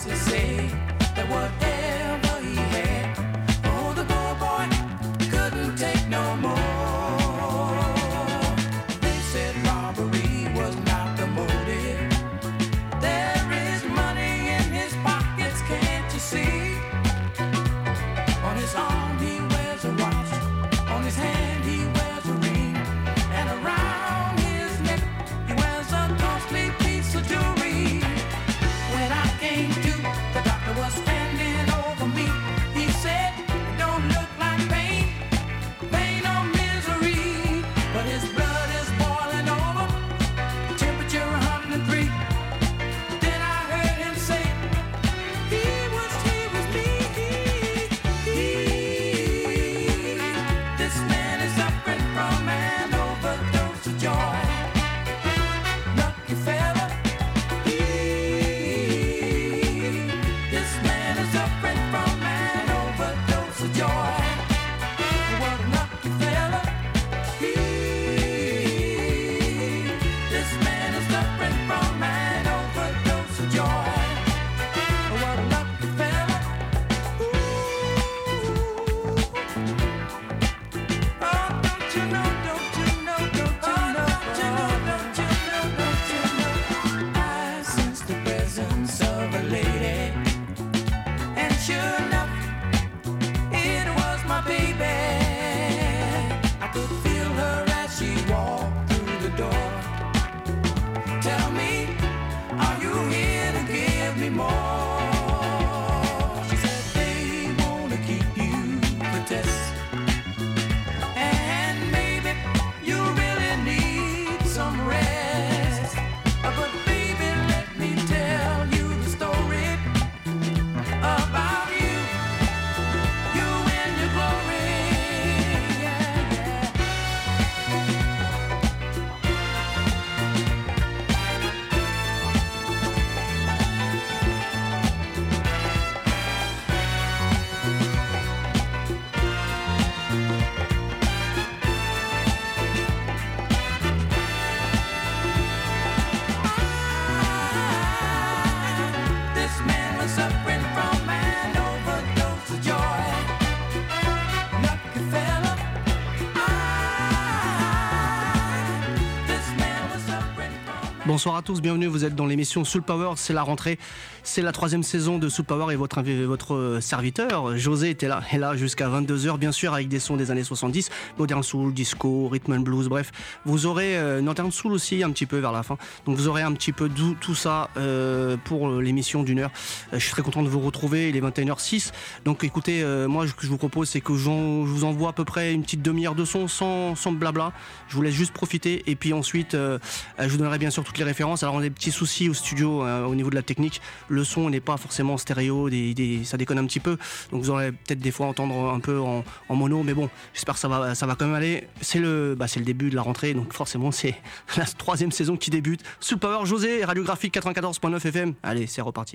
Bonsoir à tous, bienvenue, vous êtes dans l'émission Soul Power, c'est la rentrée, c'est la 3e saison de Soul Power et votre serviteur, José, est là jusqu'à 22h, bien sûr, avec des sons des années 70, modern soul, disco, rhythm and blues, bref, vous aurez northern soul aussi un petit peu vers la fin, donc vous aurez un petit peu tout ça pour l'émission d'1 heure. Je suis très content de vous retrouver, il est 21h06, donc écoutez, moi ce que je vous propose c'est que je vous envoie à peu près une petite demi-heure de son sans blabla, je vous laisse juste profiter et puis ensuite je vous donnerai bien sûr toutes les références. Alors on a des petits soucis au studio au niveau de la technique, le son n'est pas forcément stéréo, ça déconne un petit peu, donc vous aurez peut-être des fois entendre un peu en mono, mais bon, j'espère que ça va quand même aller. C'est le début de la rentrée, donc forcément c'est la 3e saison qui débute. Soul Power, José, Radiographique 94.9 FM, allez c'est reparti.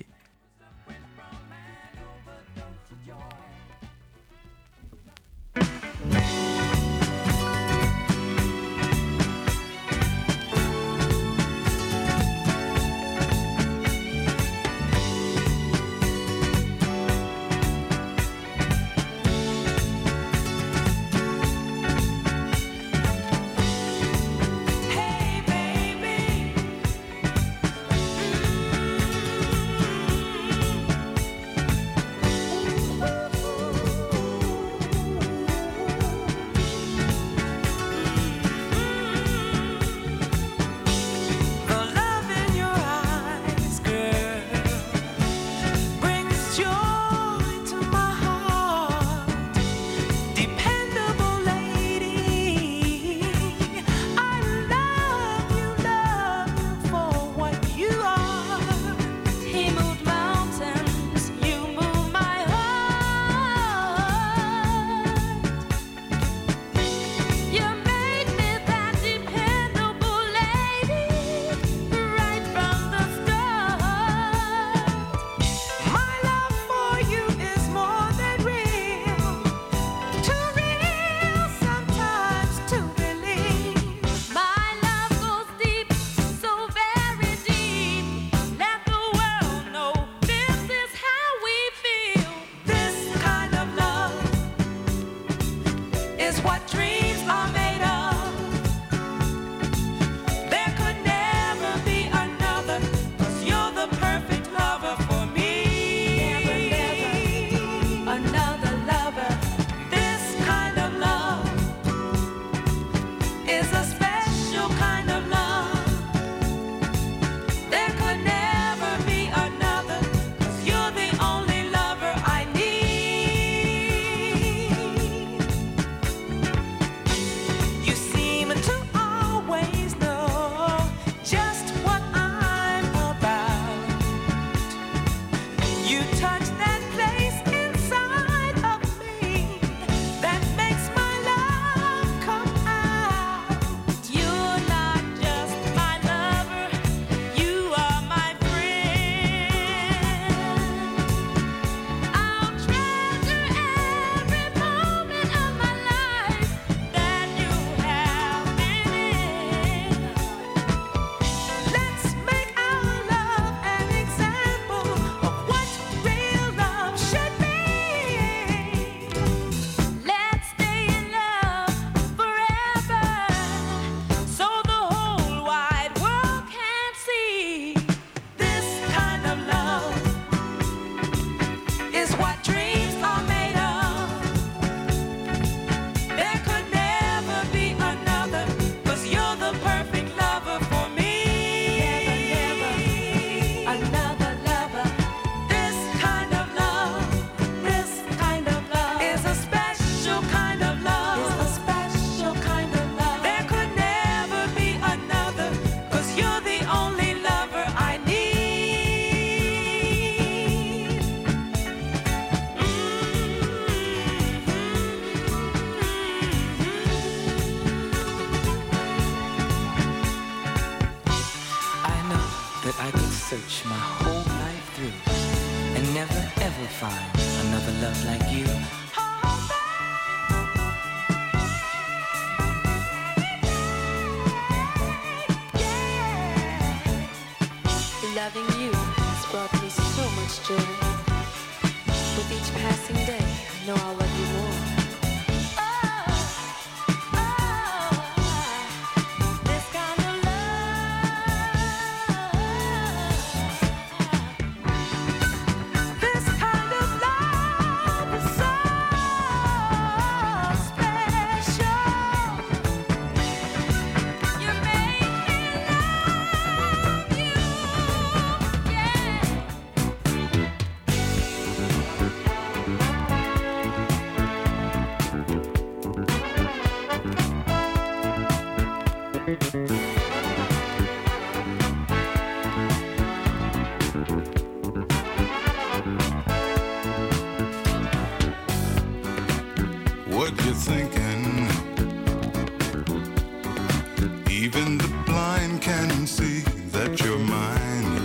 Hey baby, search my whole life through and never ever find another love like you. Loving you has brought me so much joy. With each passing day, I know I'll love you more. What you thinking? Even the blind can see that you're mine,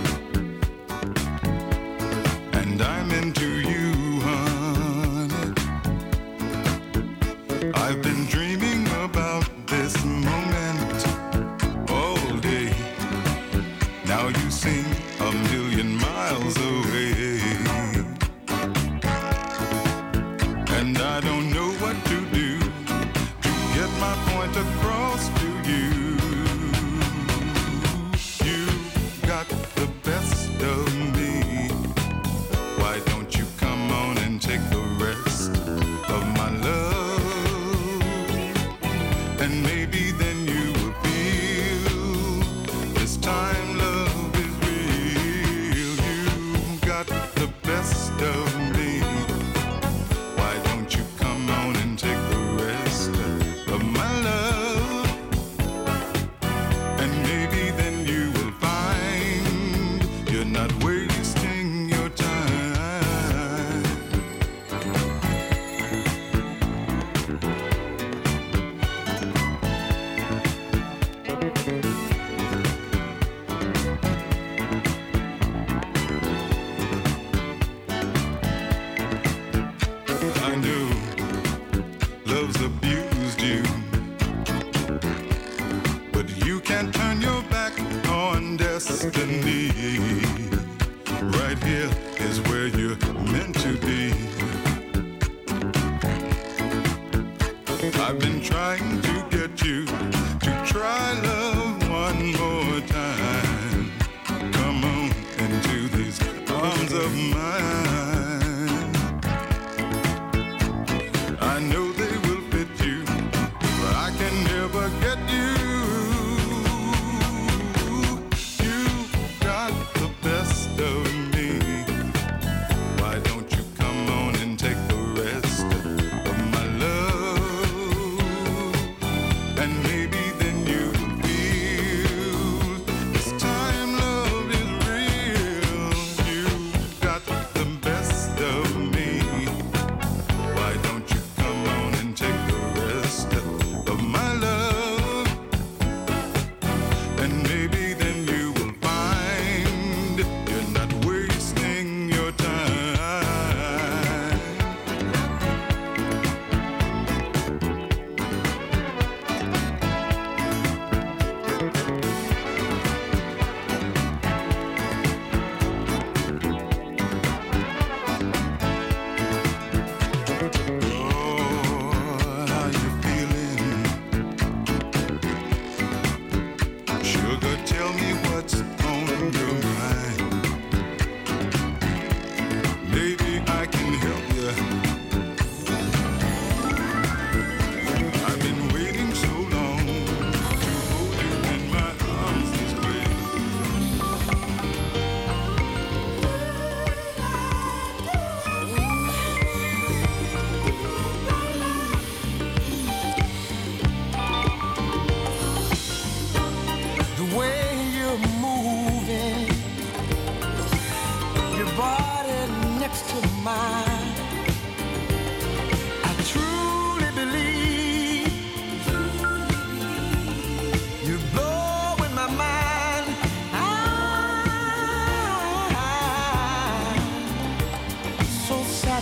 and I'm into you, honey. I've been dreaming about this moment all day. Now you seem a million miles away, and I don't know what to do to get my point across to you. You got the best of me. Why don't you come on and take the rest of my love? And maybe then you will feel this time love is real. You got the best of me. Why don't you come on and take the rest of my love? And maybe then you will find you're not wasting your time. I knew love's abused you, but you can't turn your back on destiny. Right here is where you're meant to be. I've been trying to get you to try love one more time. Come on into these arms of mine. I know they will fit you, but I can never get you. You got the best of me. Why don't you come on and take the rest of my love? And maybe then you will feel this time love is real. You got the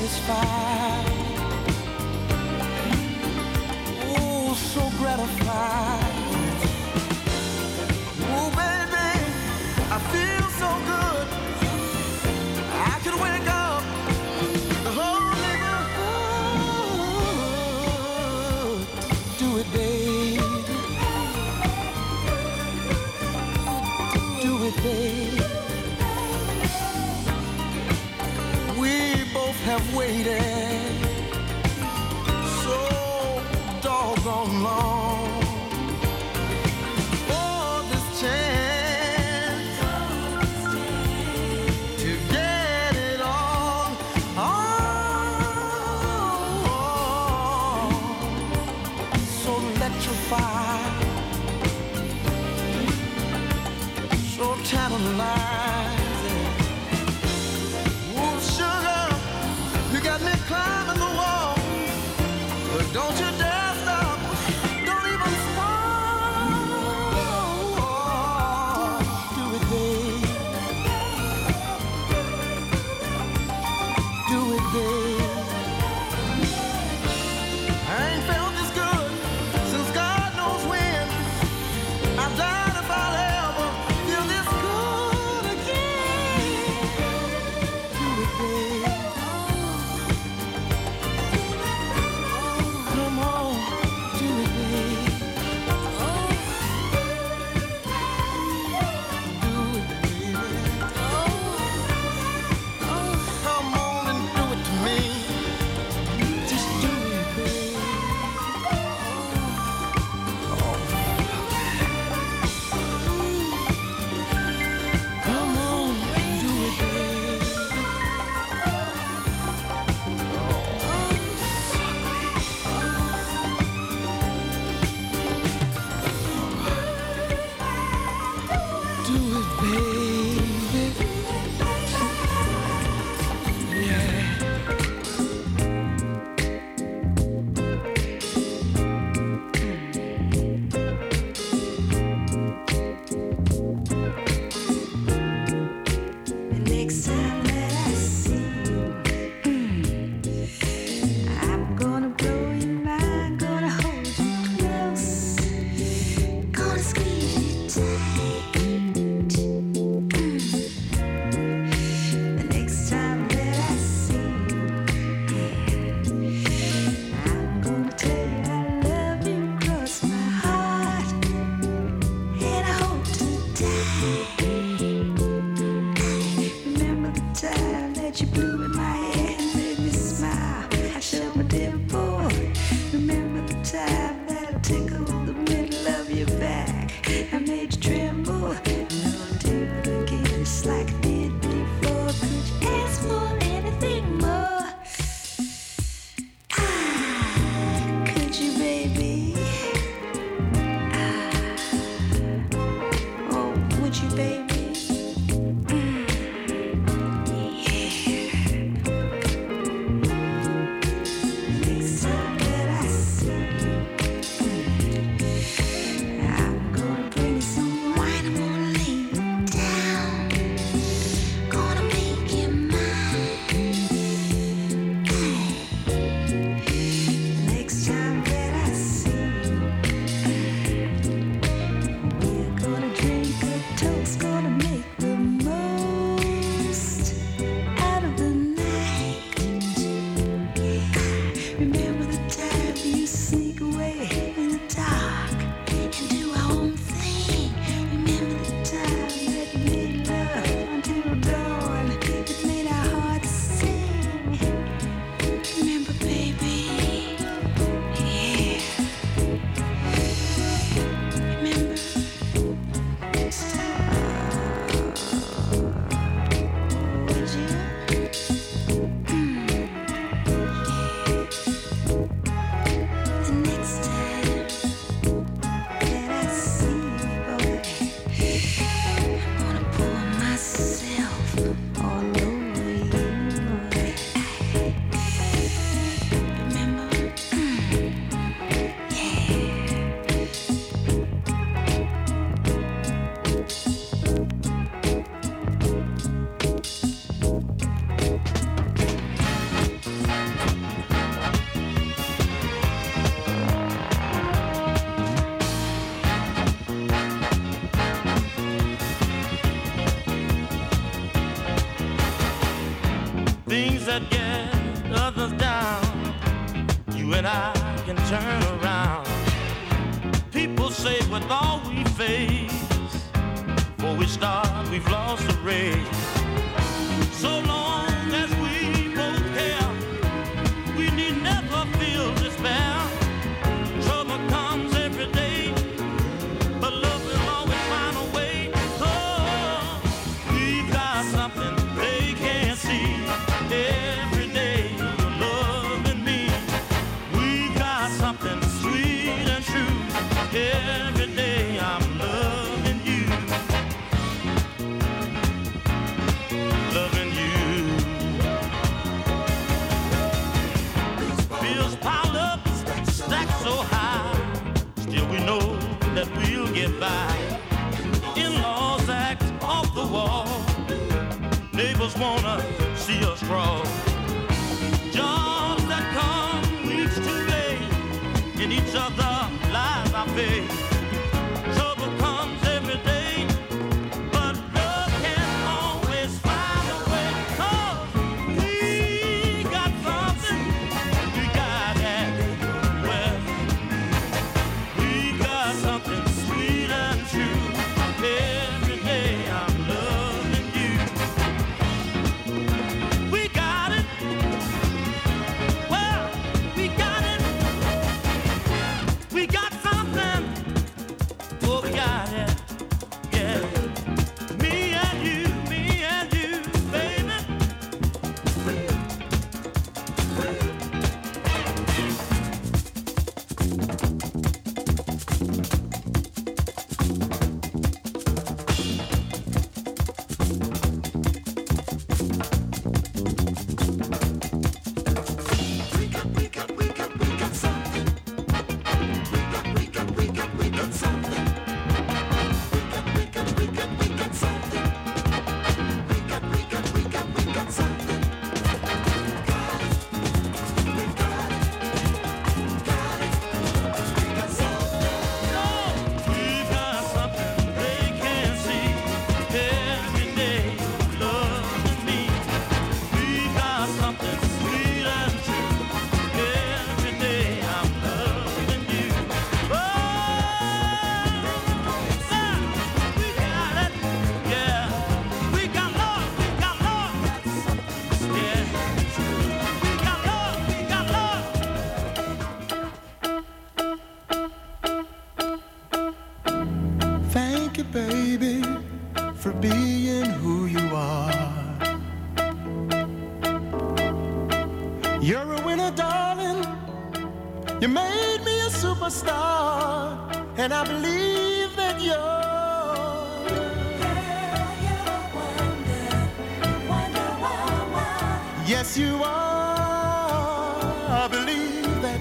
satisfied. Oh, so gratified. Oh, baby, I feel so good. I could wake up the whole neighborhood. Do it, babe. Do it, babe. Have waited so doggone long for this chance to get it on. Oh, so electrified, so tantalizing. Oh, sugar, you got me climbing the wall, but don't you dare stop, don't even stop. Do it, babe. Do it, babe. I ain't felt this good since God knows when. I died if I'll ever feel this good again. Do it, babe. that get others down, you and I can turn around. People say with all we face, before we start, we've lost the race. So long as we both care, we need never feel despair. Trouble comes every day, but love will always find a way. Oh, we've got something they can't see. Every day you're loving me. We've got something sweet and true. Every day I'm loving you. Loving you. Bills pile up, stacked so high. Still we know that we'll get by. In-laws act off the wall. Neighbors wanna see us crawl. Jobs that come weeks too late. In each other's lives I face. Trouble comes every day, but love can always find a way. 'Cause we got something, we got that well. We got something sweet and true. Every day I'm loving you. We got it. Well, we got it. We got something. Oh, we got it. Yeah. Me and you, baby. We've got something they can't see. Every day loving me. We've got something sweet and true. Every day I'm loving you. Oh, we got it. Yeah, we got love. We got love. Yeah, we got love. We got love. Thank you, baby, for being who you are. You're a winner, darling. You made me a superstar, and I believe that you're. Yes, you are. I believe that.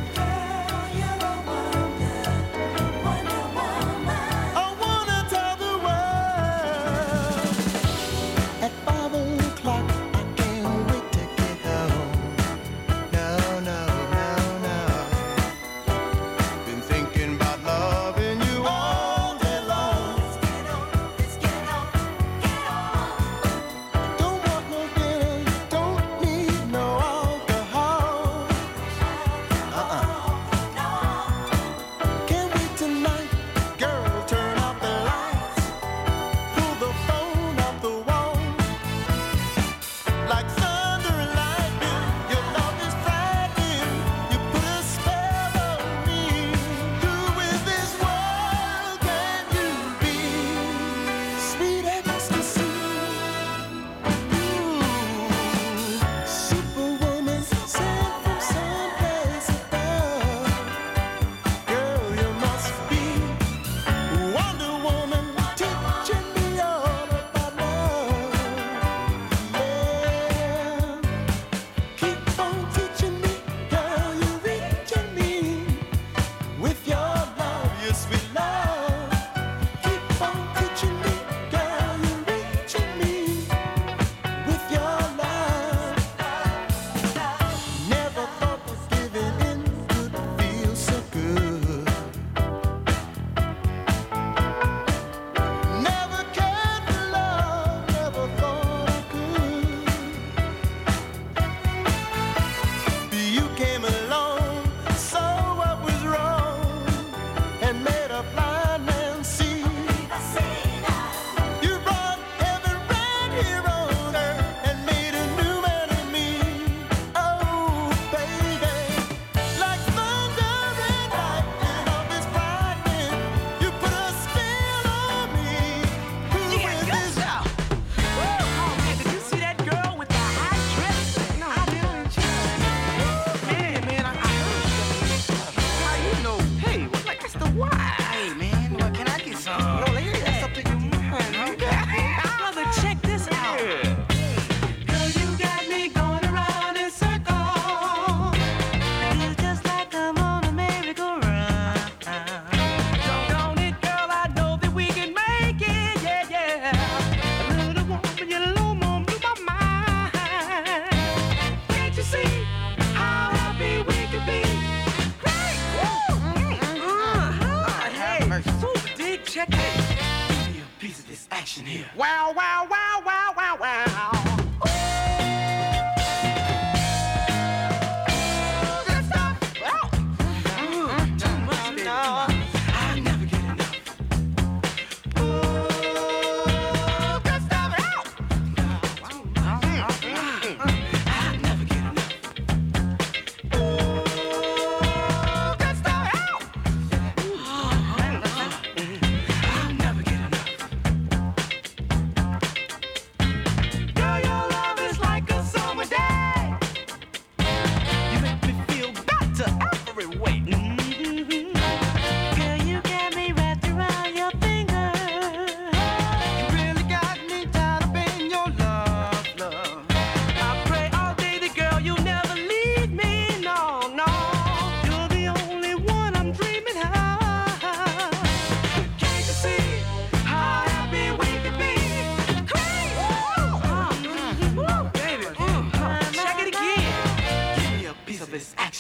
I wanna tell the world at 5 o'clock. I can't wait to get home. No, no, no, no. Been thinking about loving you all day long. Don't want no dinner, don't need no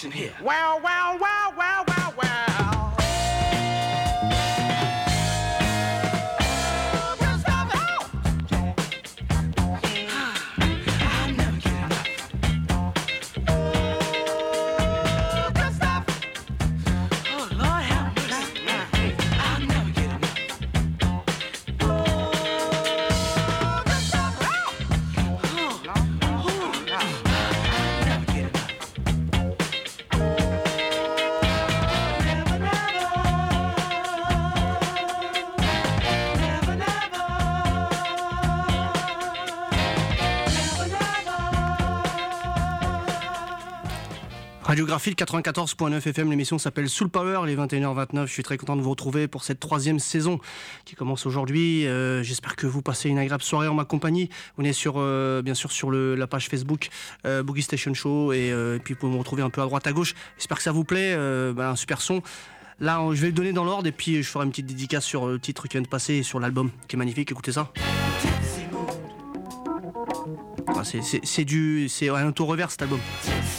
Listen here. Well, well, well, well, well, well. Radiographie 94.9 FM, l'émission s'appelle Soul Power, il est 21h29, je suis très content de vous retrouver pour cette 3e saison qui commence aujourd'hui. J'espère que vous passez une agréable soirée en ma compagnie. On est sur, bien sûr sur la page Facebook Boogie Station Show et puis vous pouvez me retrouver un peu à droite à gauche. J'espère que ça vous plaît, un super son. Là je vais le donner dans l'ordre et puis je ferai une petite dédicace sur le titre qui vient de passer et sur l'album qui est magnifique, écoutez ça. Ah, c'est un auto-reverse cet album.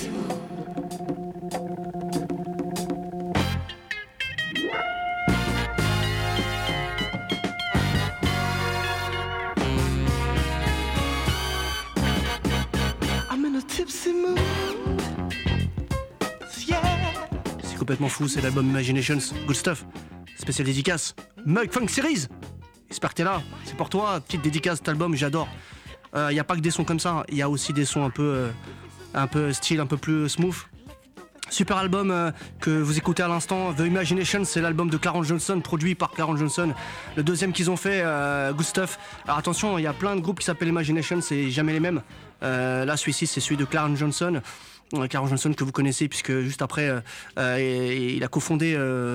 C'est complètement fou, c'est l'album Imaginations, good stuff. Spécial dédicace, Mug Funk Series. J'espère que t'es là, c'est pour toi, petite dédicace cet album, j'adore. Y a pas que des sons comme ça, il y a aussi des sons un peu style, un peu plus smooth. Super album que vous écoutez à l'instant, The Imagination, c'est l'album de Clarence Johnson, produit par Clarence Johnson. Le deuxième qu'ils ont fait, Good Stuff. Alors attention, il y a plein de groupes qui s'appellent Imagination, c'est jamais les mêmes. Là, celui-ci, c'est celui de Clarence Johnson. Clarence Johnson que vous connaissez puisque juste après il a cofondé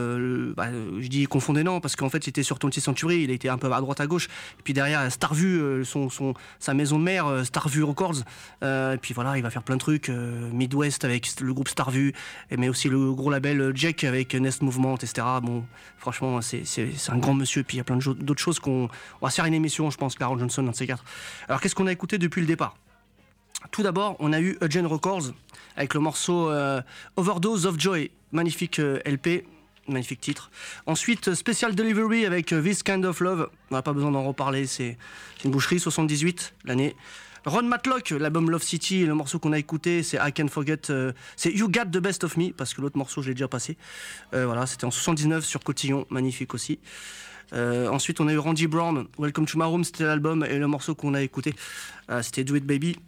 je dis confondé non parce qu'en fait il était sur 20th Century, il a été un peu à droite à gauche et puis derrière Starview sa maison de mère Starview Records et puis voilà il va faire plein de trucs Midwest avec le groupe Starview mais aussi le gros label Jack avec Nest Movement etc. Bon franchement c'est un grand monsieur puis il y a plein d'autres choses on va se faire une émission je pense Clarence Johnson un de ces quatre. Alors qu'est-ce qu'on a écouté depuis le départ? Tout d'abord, on a eu Eugene Records avec le morceau Overdose of Joy, magnifique LP, magnifique titre. Ensuite, Special Delivery avec This Kind of Love, on n'a pas besoin d'en reparler, c'est une boucherie, 78 l'année. Ron Matlock, l'album Love City, le morceau qu'on a écouté, c'est I Can't Forget, c'est You Got the Best of Me, parce que l'autre morceau je l'ai déjà passé. Voilà, c'était en 79 sur Cotillon, magnifique aussi. Ensuite, on a eu Randy Brown, Welcome to My Room, c'était l'album, et le morceau qu'on a écouté, c'était Do It Baby.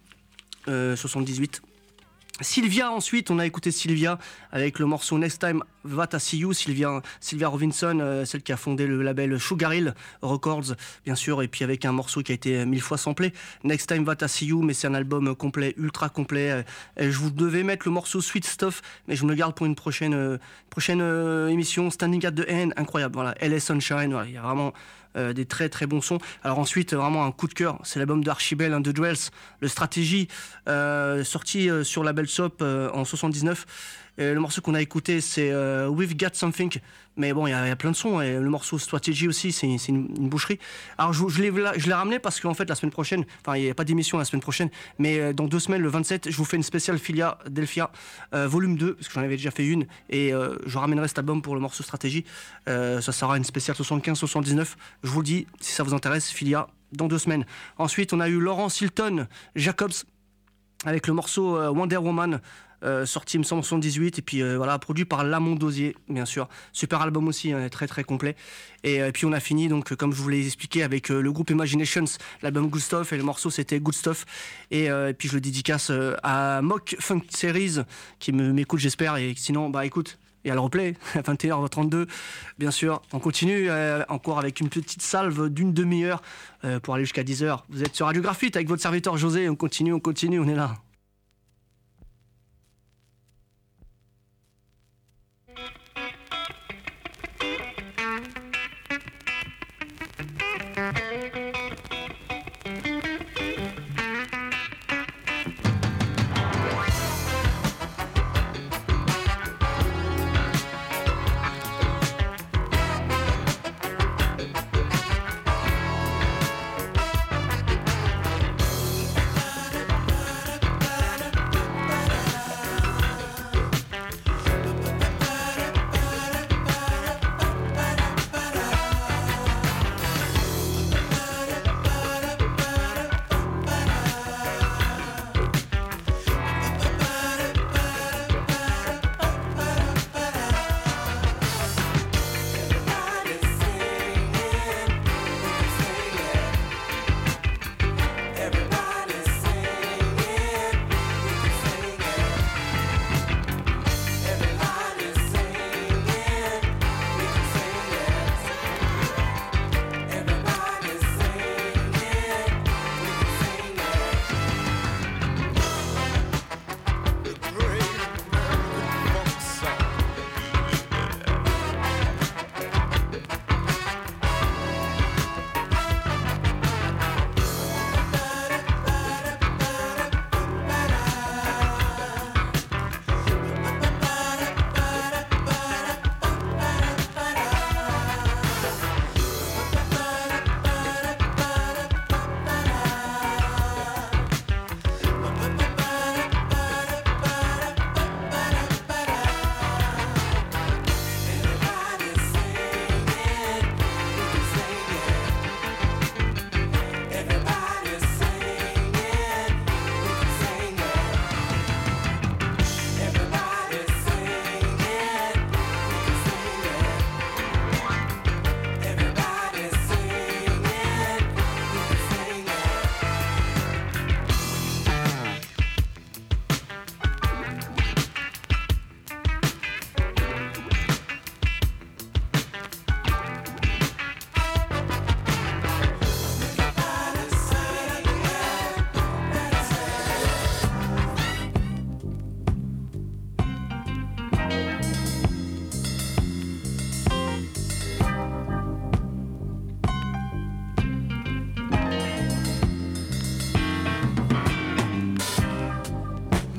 78. Sylvia, ensuite, on a écouté Sylvia avec le morceau Next Time That I See You. Sylvia Robinson, celle qui a fondé le label Sugar Hill Records, bien sûr, et puis avec un morceau qui a été 1000 fois samplé. Next Time That I See You, mais c'est un album complet, ultra complet. Je vous devais mettre le morceau Sweet Stuff, mais je me le garde pour une prochaine émission. Standing at the End, incroyable. Voilà, LA Sunshine, voilà, il y a vraiment des très très bons sons. Alors ensuite vraiment un coup de cœur, c'est l'album d'Archibald and the Dwells, le Stratégie, sorti sur label Sop en 79. Et le morceau qu'on a écouté c'est We've Got Something, mais bon il y a plein de sons et le morceau Strategy aussi c'est une boucherie. Alors je l'ai ramené parce qu'en fait la semaine prochaine, enfin il n'y a pas d'émission la semaine prochaine, mais dans 2 semaines le 27 je vous fais une spéciale Philadelphia volume 2 parce que j'en avais déjà fait une et je ramènerai cet album pour le morceau Stratégie. Ça sera une spéciale 75-79, je vous le dis si ça vous intéresse, Philia dans 2 semaines. Ensuite on a eu Laurence Hilton Jacobs avec le morceau Wonder Woman, sorti il me semble en 78 et puis voilà, produit par Lamont Dozier bien sûr, super album aussi hein, très très complet et puis on a fini donc comme je vous l'ai expliqué avec le groupe Imaginations, l'album Good Stuff et le morceau c'était Good Stuff et puis je le dédicace à Mock Funk Series qui m'écoute j'espère et sinon bah écoute il y a le replay à 21h32 bien sûr, on continue encore avec une petite salve d'une demi-heure pour aller jusqu'à 10h. Vous êtes sur Radio Graphite avec votre serviteur José, on continue, on est là.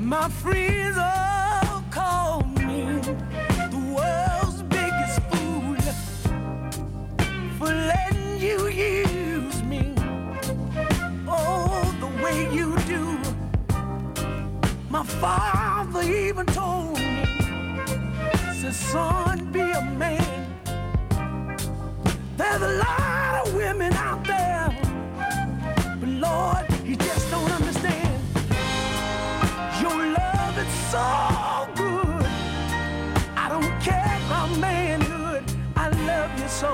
My friends all call me the world's biggest fool for letting you use me. Oh, the way you do. My father even told me, said, son, be a man. There's a lot of women out there, but Lord, you just don't understand. Your love is so good. I don't care about manhood. I love you so.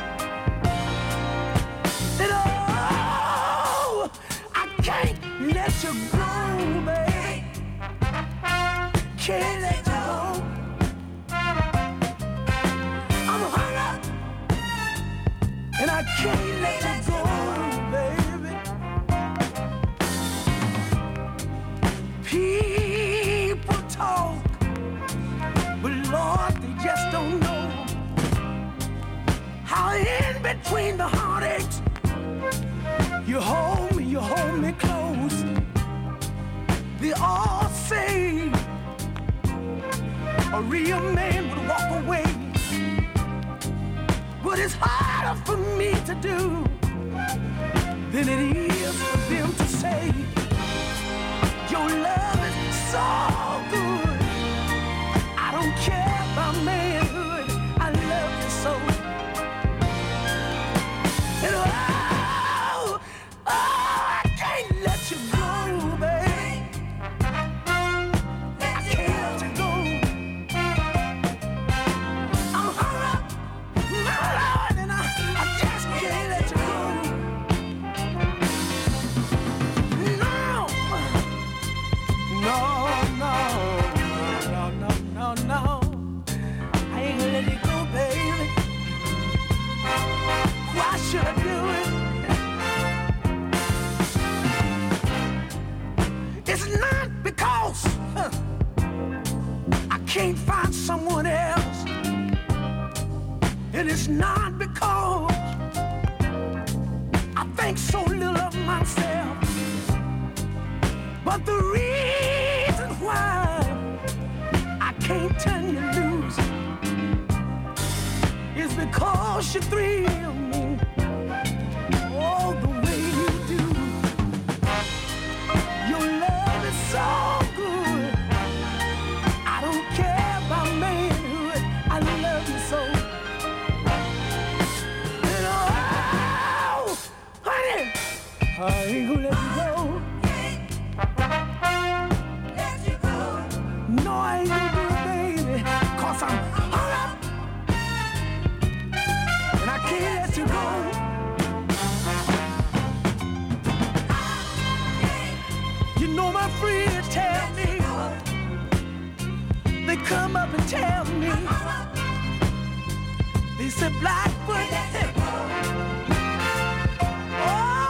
And oh, I can't let you go, babe. Can't let you go. I'm hung up, and I can't let you go, baby. People talk, but Lord, they just don't know how in between the heartaches, you hold me close. They all say a real man would walk away, but it's harder for me to do than it is for them to say. Your love is so good. I don't care about manhood. I love you so. And oh, I can't let you go, babe. I can't let you go. I'm hung up, my Lord, and I just can't let you go. No. I ain't gonna let you go, baby. Why should I do it? It's not because I can't find someone else. And it's not because I think so little of myself. But the reason why I can't turn you loose is because you thrill me, oh, the way you do. Your love is so good. I don't care about manhood. I love you so. And oh, honey, I ain't gonna let you go. No, I ain't gonna do it, baby, 'cause I'm hung up, and I can't let you go. You know my friends tell me, they come up and tell me, they said, Blackfoot, oh,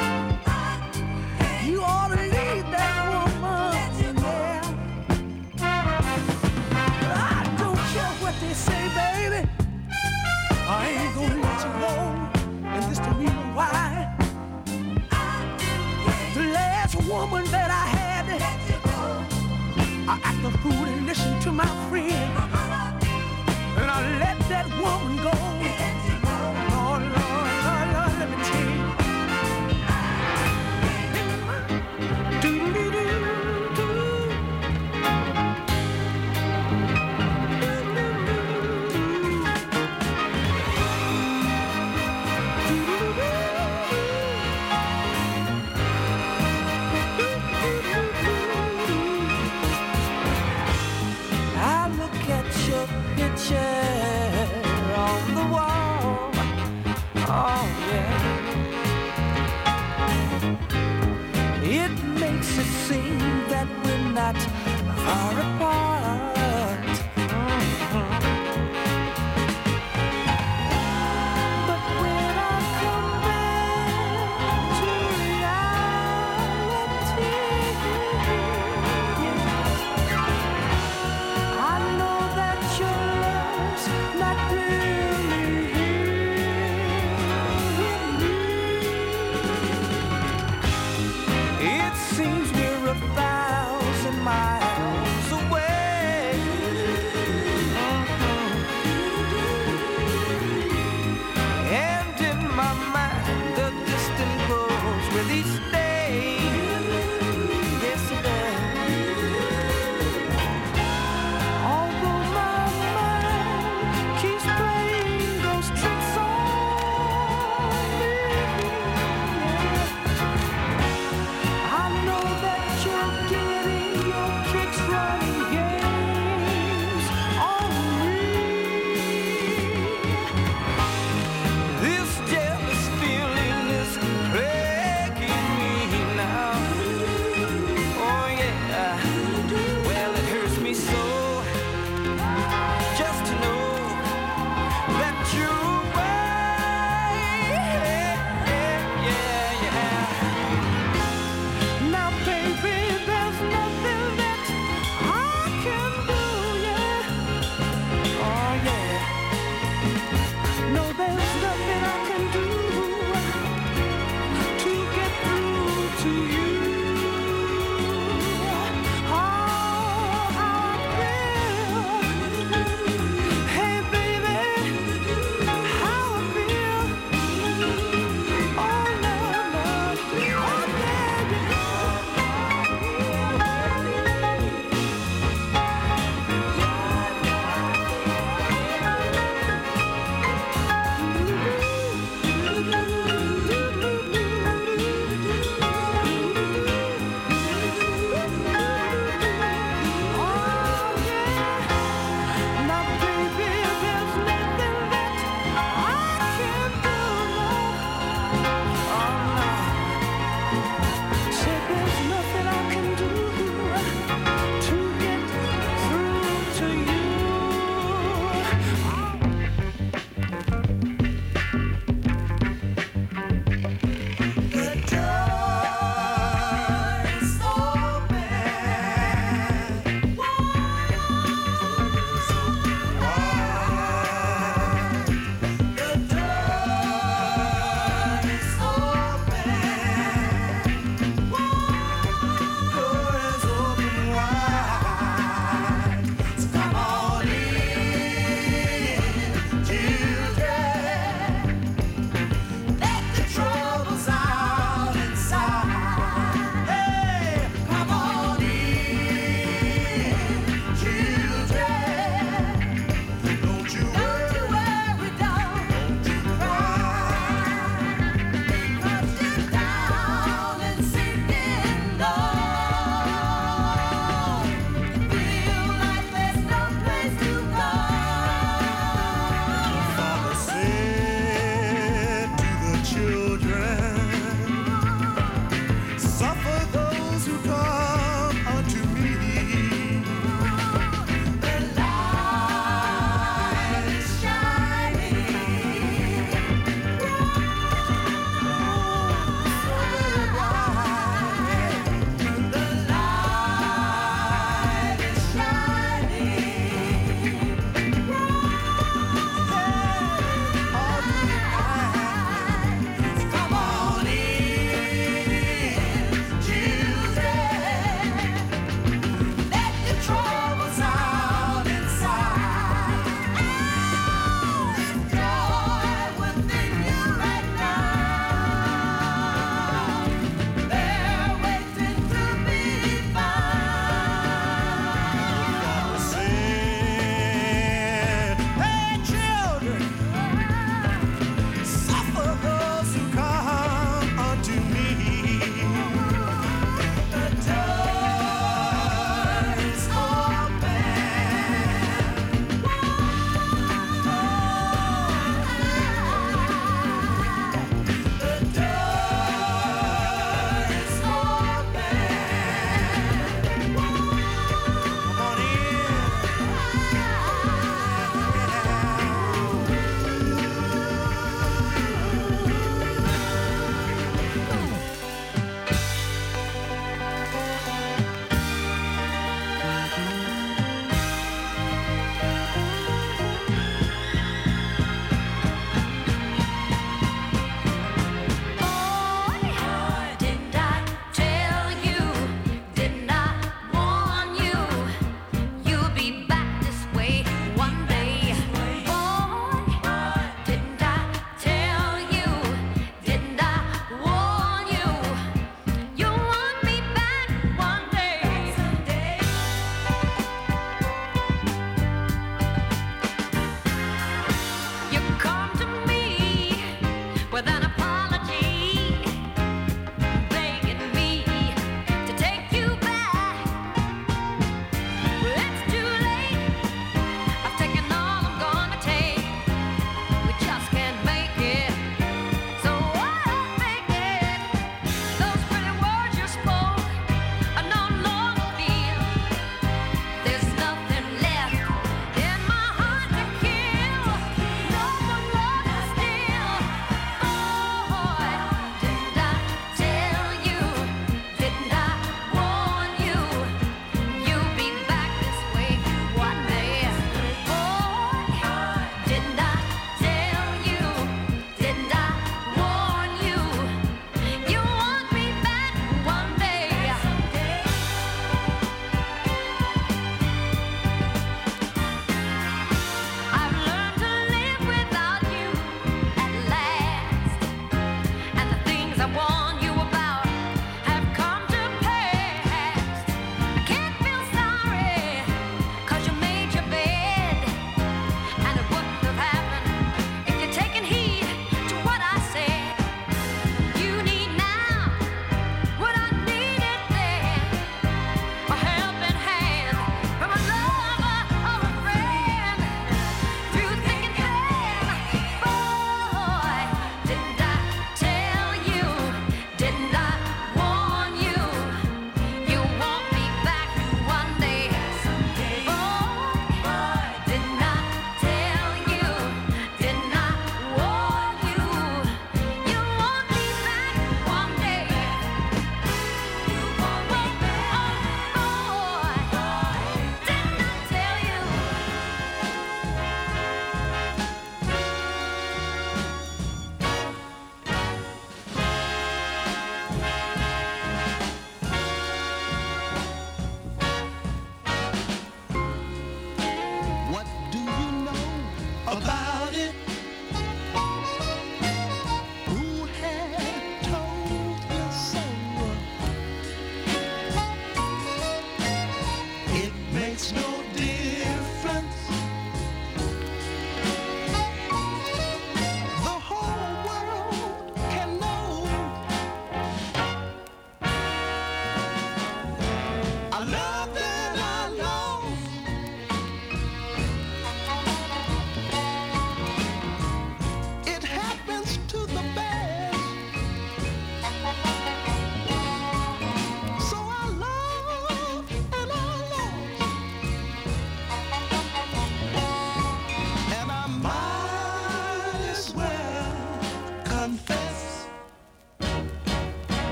you ought to leave that woman in there. I don't care what they say, baby. I ain't gonna let you go, and this the reason why. The last woman that I had, I acted a fool and listened to my friend, and I let that woman go. Lord, let me tell you. On the wall, oh yeah. It makes it seem that we're not far apart. But when I come back to reality, I know that your love's not really here. It seems we're 1,000 miles away. And in my mind, the distance grows with each day. Yes, it does. Although my mind keeps playing those tricks on me, I know that you're getting your kick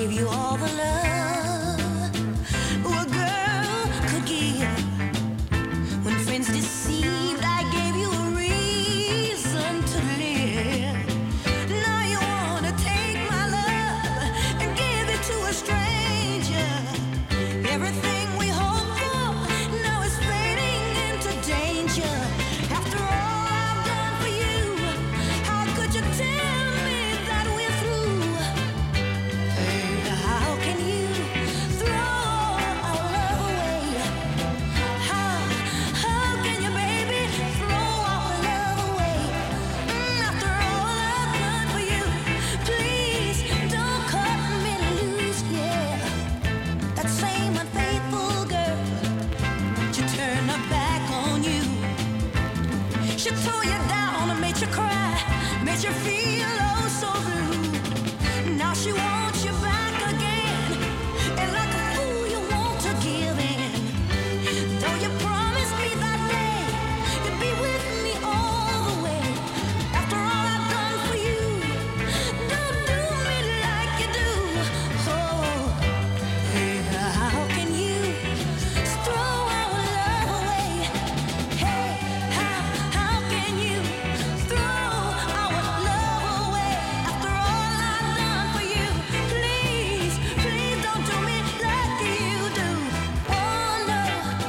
gave you all the love a girl could give. When friends deceived, I gave you a reason to live. Now you wanna take my love and give it to a stranger. Everything we hoped for now is fading into danger. After all I've done for you, how could you tell me that we're through? How can you throw our love away? How can you, baby, throw our love away? After all I've done for you, please don't cut me loose, yeah. That same unfaithful girl, she turned her back on you. She tore you down and made you cry, made you feel oh so blue. Now she wants you back again, and like a fool you want to give in. Though you promised me that day you'd be with me all the way. After all I've done for you, don't do me like you do. Oh, how can you throw our love away? Hey, how can you throw our love away? After all I've done for you, please, please don't do me like you do. Oh no.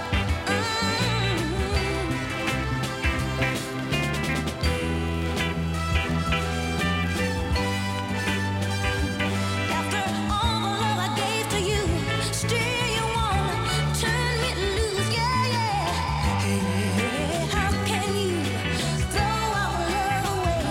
After all the love I gave to you, still you wanna turn me loose, yeah, yeah. Hey, how can you throw our love away?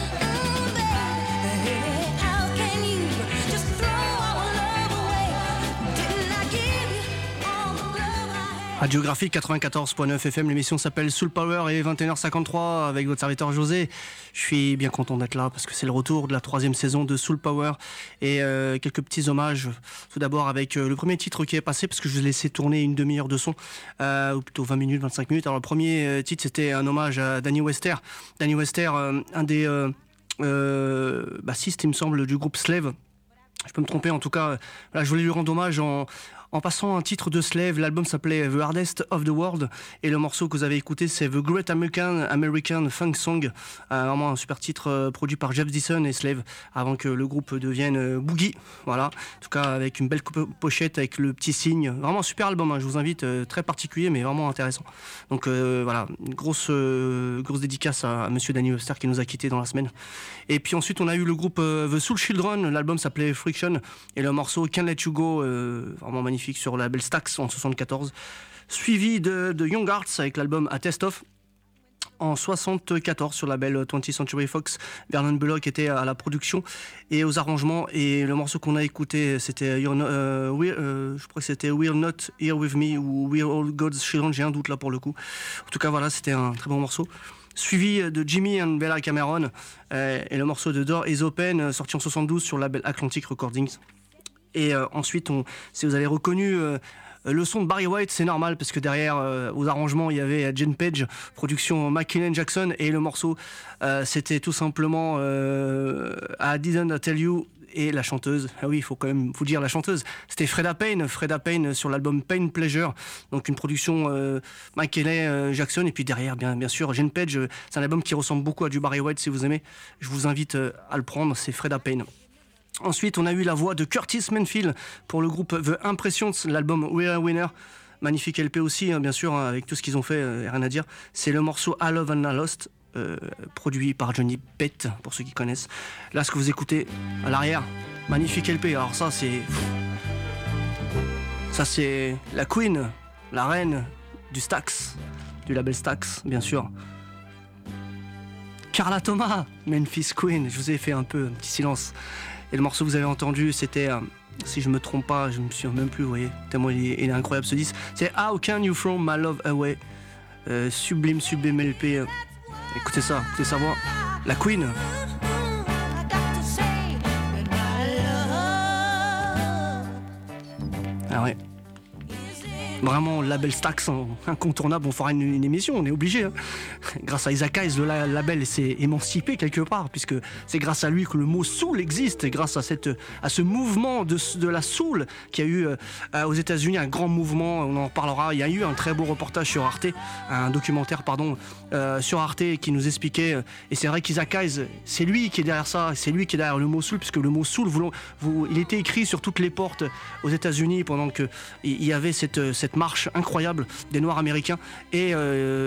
Baby, how can you just throw our love away? Didn't I give you all the love I had? Radiographie 94.9 FM, l'émission s'appelle Soul Power et 21h53 avec votre serviteur José. Je suis bien content d'être là parce que c'est le retour de la 3e saison de Soul Power et quelques petits hommages. Tout d'abord avec le premier titre qui est passé parce que je vous ai laissé tourner une demi-heure de son, ou plutôt 20 minutes, 25 minutes. Alors le premier titre c'était un hommage à Danny Wester. Danny Wester, un des bassistes il me semble du groupe Slave. Je peux me tromper, en tout cas, là, je voulais lui rendre hommage en passant un titre de Slave. L'album s'appelait The Hardest of the World et le morceau que vous avez écouté c'est The Great American Funk Song, vraiment un super titre produit par Jeff Dyson et Slave avant que le groupe devienne Boogie. Voilà, en tout cas avec une belle pochette avec le petit signe, vraiment un super album, hein. Je vous invite, très particulier mais vraiment intéressant. Donc voilà, une grosse dédicace à monsieur Danny Webster qui nous a quittés dans la semaine. Et puis ensuite on a eu le groupe The Soul Children, l'album s'appelait Friction et le morceau Can't Let You Go, vraiment magnifique sur la label Stax en 74, suivi de Young Hearts avec l'album A Test Of en 74 sur la label 20th Century Fox. Vernon Bullock était à la production et aux arrangements et le morceau qu'on a écouté c'était je crois que c'était We're Not Here With Me ou We're All God's Children, j'ai un doute là pour le coup. En tout cas voilà, c'était un très bon morceau. Suivi de Jimmy and Bella Cameron et le morceau de Door Is Open sorti en 72 sur la label Atlantic Recordings. Et ensuite, si vous avez reconnu le son de Barry White, c'est normal parce que derrière, aux arrangements, il y avait Jen Page, production McKinnon Jackson, et le morceau, c'était tout simplement I Didn't Tell You, et la chanteuse, ah oui, il faut quand même vous dire la chanteuse, c'était Freda Payne sur l'album Pain Pleasure, donc une production McKinnon Jackson, et puis derrière, bien sûr, Jen Page, c'est un album qui ressemble beaucoup à du Barry White, si vous aimez, je vous invite à le prendre, c'est Freda Payne. Ensuite, on a eu la voix de Curtis Mayfield pour le groupe The Impressions, l'album We're a Winner. Magnifique LP aussi, hein, bien sûr, hein, avec tout ce qu'ils ont fait, rien à dire. C'est le morceau I Love and I Lost, produit par Johnny Pett, pour ceux qui connaissent. Là, ce que vous écoutez à l'arrière, magnifique LP. Alors ça, c'est la Queen, la reine du Stax, du label Stax, bien sûr. Carla Thomas, Memphis Queen. Je vous ai fait un petit silence. Et le morceau que vous avez entendu, c'était, si je me trompe pas, je me souviens même plus, vous voyez, tellement il est incroyable ce disque. C'est How Can You Throw My Love Away, sublime LP. Écoutez sa voix, la Queen. Ah ouais. Vraiment, label Stax incontournable, on fera une émission, on est obligé. Hein. grâce à Isaac Hayes, le label s'est émancipé quelque part, puisque c'est grâce à lui que le mot soul existe, et grâce à ce mouvement de la soul qui a eu aux États-Unis un grand mouvement. On en parlera. Il y a eu un très beau reportage sur Arte, un documentaire sur Arte qui nous expliquait. Et c'est vrai qu'Isaac Hayes, c'est lui qui est derrière ça, c'est lui qui est derrière le mot soul, puisque le mot soul, il était écrit sur toutes les portes aux États-Unis pendant que il y avait cette marche incroyable des Noirs américains. Et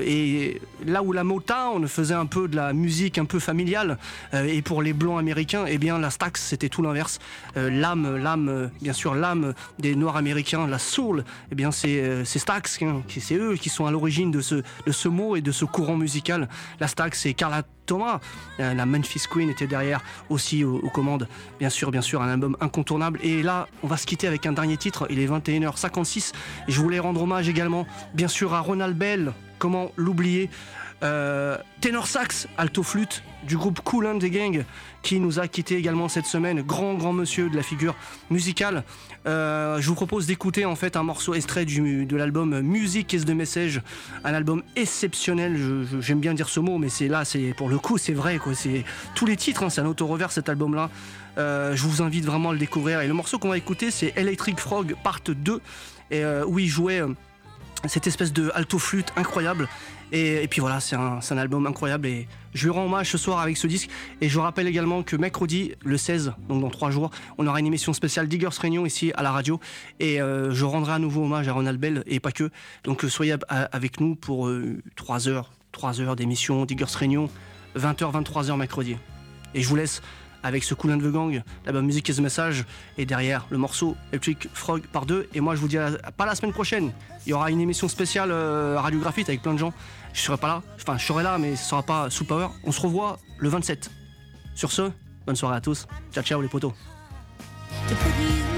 là où la Motown faisait un peu de la musique un peu familiale, et pour les blancs américains, eh bien la Stax c'était tout l'inverse. L'âme des Noirs américains, la soul, eh bien c'est Stax, c'est eux qui sont à l'origine de ce mot et de ce courant musical. La Stax, c'est Carla Thomas, la Memphis Queen était derrière aussi aux commandes. Bien sûr, un album incontournable. Et là, on va se quitter avec un dernier titre. Il est 21h56. Et je voulais rendre hommage également, bien sûr, à Ronald Bell. Comment l'oublier? Ténor sax, alto flûte du groupe Kool and the Gang, qui nous a quitté également cette semaine. Grand monsieur de la figure musicale. Je vous propose d'écouter en fait un morceau extrait de l'album Music is the Message, un album exceptionnel. J'aime bien dire ce mot, mais c'est pour le coup c'est vrai quoi. C'est tous les titres, hein, c'est un auto-revers cet album-là. Je vous invite vraiment à le découvrir. Et le morceau qu'on va écouter, c'est Electric Frog Part 2, et où il jouait cette espèce de alto flûte incroyable. Et puis voilà, c'est un album incroyable, et je lui rends hommage ce soir avec ce disque. Et je vous rappelle également que mercredi, le 16, donc dans 3 jours, on aura une émission spéciale Diggers Réunion ici à la radio, et je rendrai à nouveau hommage à Ronald Bell, et pas que. Donc soyez avec nous pour 3 heures d'émission Diggers Réunion, 20h, 23h mercredi. Et je vous laisse avec ce Kool and the Gang, l'album Music is the Message, et derrière le morceau Electric Frog par 2. Et moi je vous dis pas la semaine prochaine, il y aura une émission spéciale radiographite avec plein de gens. Je serai pas là, enfin je serai là, mais ce sera pas Soul Power. On se revoit le 27. Sur ce, bonne soirée à tous, ciao les potos. To put you